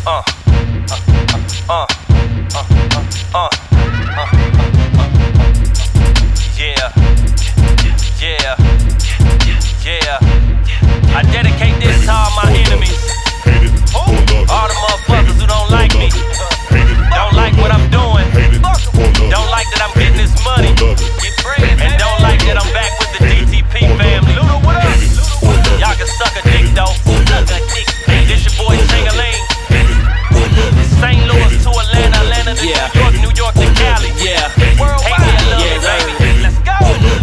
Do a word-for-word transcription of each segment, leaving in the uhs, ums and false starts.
Uh, uh, uh, uh, uh, uh, yeah, yeah, yeah. I dedicate this to all my enemies, all the motherfuckers who don't like me, don't like what I'm doing, don't like that I'm getting this money, and don't like that I'm back with the D T P family. Y'all can suck a dick though. This your boy Ching-a-ling. Saint Louis to Atlanta, Atlanta to yeah. New York, New York to Cali. Yeah. Worldwide. Hate me a little yeah, bit, baby. Let's go.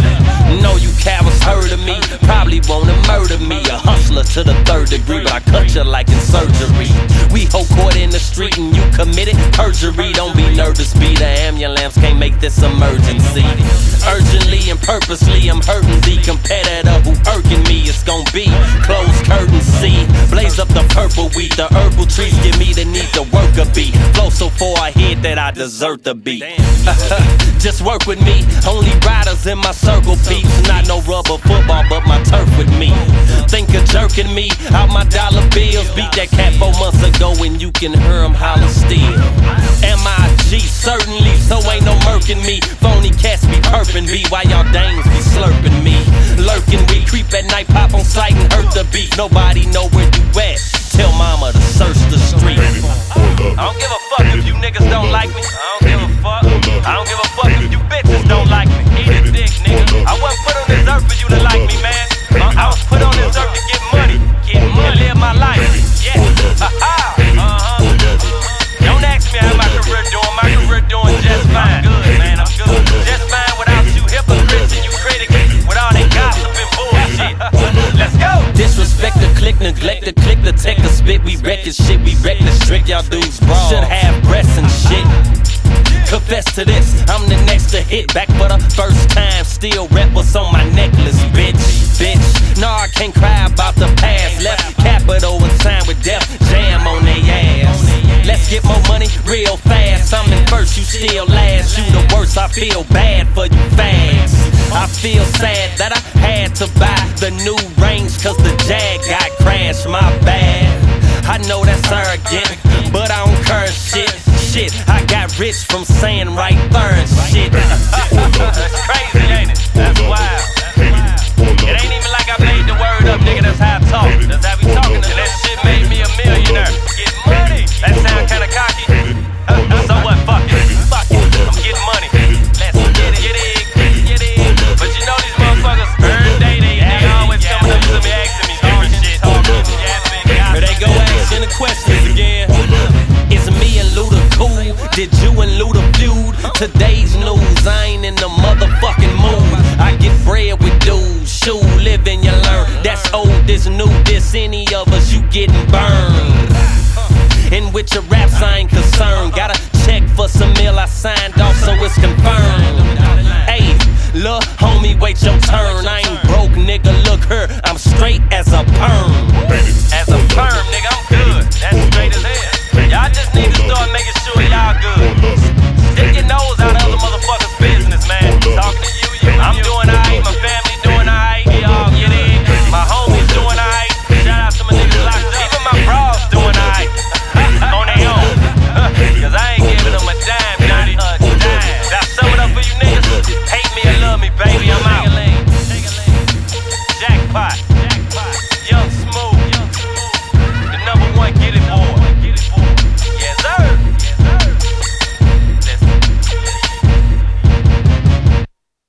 Know you cowards heard of me, probably wanna murder me. A hustler to the third degree, but I cut you like in surgery. We hold court in the street and you committed perjury. Don't be nervous, be the ambulance, can't make this emergency. Urgently and purposely, I'm hurting the competitor who irking me. It's gon' be closed curtains, see. Blaze up the purple weed, the herbal trees give me the need to work a beat. Flow so far ahead that I desert the beat. Just work with me, only riders in my circle peeps. Not no rubber football, but my turf with me. Think of jerking me out my dollar bills. Beat that cat four months ago and you can hear him holler still. M I G certainly, so ain't no murking me. Phony cats be perping me while y'all dames be slurping me. Lurking, we creep at night, pop on sight and hurt the beat. Nobody know where you at, tell mama to search the street. I don't give a fuck if you niggas don't like me. I don't give a fuck. I don't give a fuck if you bitches don't like me. Eat a dick, nigga. I wasn't put on this earth for you to like me, man. I was put on this earth to get money, get money, live my life. Yes, ha-ha. Uh-huh. Don't ask me how my career doing. My career doing just fine. I'm good, man. I'm good. Just fine without you hypocrites and you critics with all that gossip and bullshit. Let's go. Disrespect the click, neglect the click, the tech, the spit. We wreck this shit, we wreck the strict. Y'all dudes broad. Should have breasts and shit. Confess to this, I'm the next to hit. Back for the first time, still rep what's on my necklace, bitch, bitch. No, I can't cry about the past. Left capital and signed with death, jam on they ass. Let's get more money real fast. I'm in first, you still last. You the worst, I feel bad for you fast. I feel sad that I had to buy the new range, cause the Jag got crashed, my bad. I know that's arrogant, but I don't care shit. Shit, I got rich from saying right there and shit. That's crazy, ain't it? That's wild. It ain't even like I made the word up, nigga. That's how I talk. That's how we talking. And that shit made me a millionaire. Get money. That sound kinda cocky. So what? Fuck it. Fuck it. I'm getting money. Let's get it. Get it. Get it. But you know these motherfuckers every day they, they always coming up to me asking me different shit. Here they go asking the questions again. It's me and Luda cool. Did you and Luda feud? Today's news, I ain't in the motherfucking mood. I get bread with dudes, shoe, live and you learn. That's old, this new, this any of us, you getting burned. And with your raps, I ain't concerned. Gotta check for some meal, I signed off, so it's confirmed. Hey, look, homie, wait your turn. I ain't broke, nigga, look her, I'm straight as a perm. As a perm,